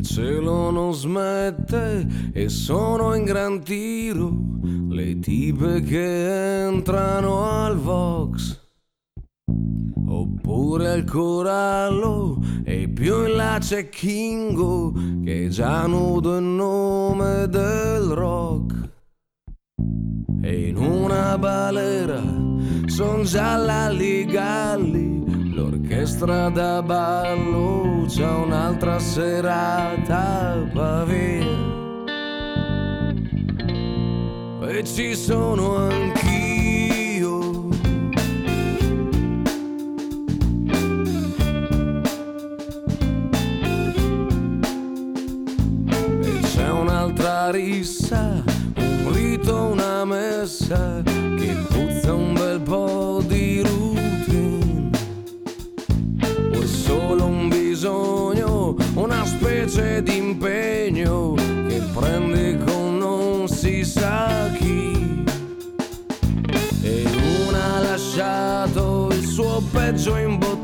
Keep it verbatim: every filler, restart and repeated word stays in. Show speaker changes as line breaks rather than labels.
cielo non smette e sono in gran tiro le tipe che entrano al Vox, oppure al Corallo, e più in là c'è Kingo che è già nudo in nome del rock. E in una balera son già lalli galli, l'orchestra da ballo c'ha un'altra serata a Pavia. E ci sono anch'io. E c'è un'altra rissa, un rito, una messa che puzza un bel po' di routine. O è solo un bisogno, una specie di impegno che prende con non si sa chi. E una ha lasciato il suo peggio in bottiglia